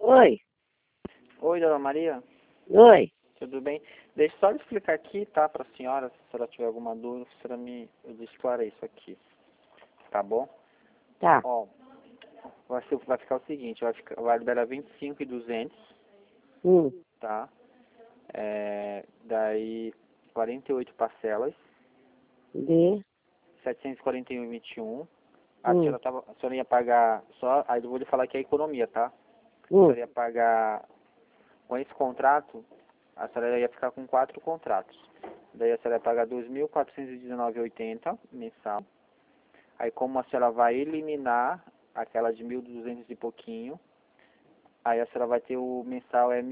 Oi, Oi, dona Maria, oi. tudo bem? Deixa eu só explicar aqui, tá, para a senhora, se ela tiver alguma dúvida, a senhora me esclareça aqui, tá bom? Tá. Ó, vai ficar o seguinte, vai liberar 25.200, Hum. tá? Daí 48 parcelas, De. 741,21. Hum. A senhora ia pagar só, aí eu vou lhe falar aqui a economia, tá? A Hum. senhora ia pagar, com esse contrato, a senhora ia ficar com 4 contratos. Daí a senhora vai pagar 2.419,80 mensal. Aí como a senhora vai eliminar aquela de 1.200 e pouquinho, aí a senhora vai ter o mensal é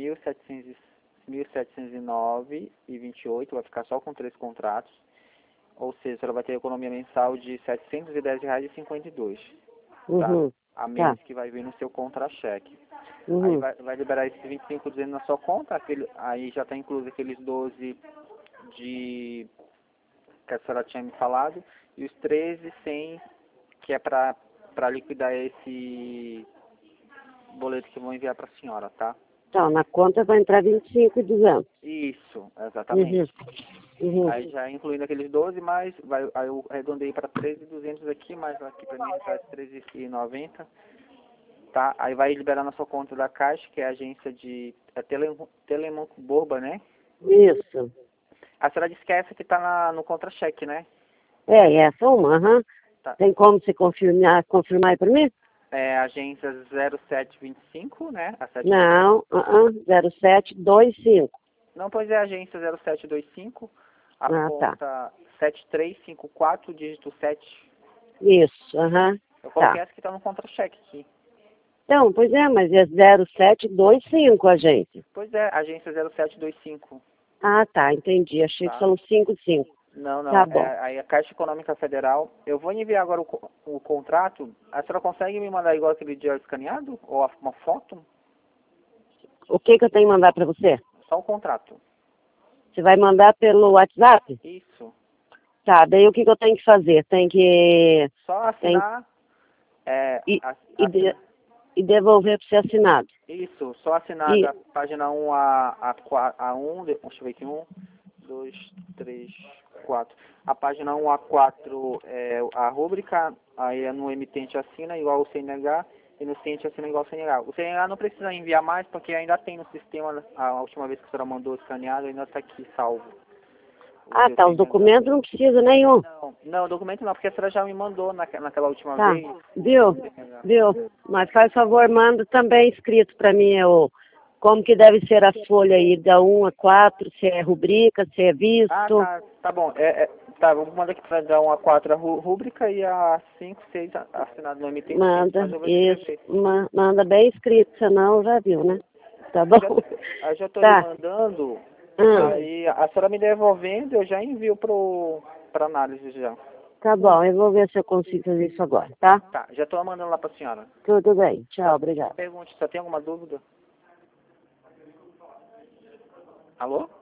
1.709,28, vai ficar só com 3 contratos. Ou seja, a senhora vai ter economia mensal de R$ 710,52, tá? Uhum. A Tá. menos que vai vir no seu contra-cheque. Aí Uhum. vai liberar esses 25,200 na sua conta, aí já está incluso aqueles 12 de que a senhora tinha me falado, e os 13,100 que é para liquidar esse boleto que eu vou enviar para a senhora, tá? Então, na conta vai entrar 25.200. Isso, Uhum. exatamente. Uhum. Aí já incluindo aqueles 12, mais, aí eu arredondei para 13.200 aqui, mais aqui para mim faz 13,90, tá? Aí vai liberar na sua conta da Caixa, que é a agência de Telemanco Borba, né? Isso. A senhora disse que essa que está no contra-cheque, né? É, essa uma, aham. Tá. Tem como você confirmar aí pra mim? É a agência 0725, né? A 7... Não, 0725. Não, pois é a agência 0725, a Ah, tá. conta 7354, dígito 7. Isso, aham. Eu Tá. coloquei essa que está no contra-cheque aqui. Então, pois é, mas é 0725 a gente. Pois é, agência 0725. Ah, tá, entendi. Achei que Tá? são 55. Não, Tá não. bom. Aí a Caixa Econômica Federal. Eu vou enviar agora o contrato. A senhora consegue me mandar igual aquele dia escaneado? Ou uma foto? O que eu tenho que mandar pra você? Só o contrato. Você vai mandar pelo WhatsApp? Isso. Tá, daí o que eu tenho que fazer? Só Tem assinar. É, e, e, de- assinar. e devolver para ser assinado. Isso, só assinar E da página 1 a 1, deixa eu ver aqui, 1, 2, 3, 4. A página 1 a 4 é a rúbrica, aí no emitente assina igual o CNH, e no ciente assina igual o CNH. O CNH não precisa enviar mais, porque ainda tem no sistema, a última vez que a senhora mandou escaneado, ainda está aqui salvo. O seu tá, os CNH. documentos não precisa nenhum. Não, documento não, porque a senhora já me mandou naquela última Tá, vez. viu? O CNH. Viu? Mas faz favor, manda também escrito para mim como que deve ser a folha aí, da 1 a 4, se é rubrica, se é Ah, visto. tá bom. Tá, vamos mandar aqui para dar 1 a 4 a rúbrica e a 5, 6 assinado no emitente, Manda, mas eu vou isso, escrever. manda bem escrito, senão já viu, né? Tá bom? Eu já estou lhe Tá. mandando, Hum, aí a senhora me devolvendo, eu já envio para análise já. tá bom, eu vou ver se eu consigo fazer isso agora, tá? Tá, já estou mandando lá para a senhora. Tudo bem, tchau, Só obrigado. pergunte, só tem alguma dúvida? Alô?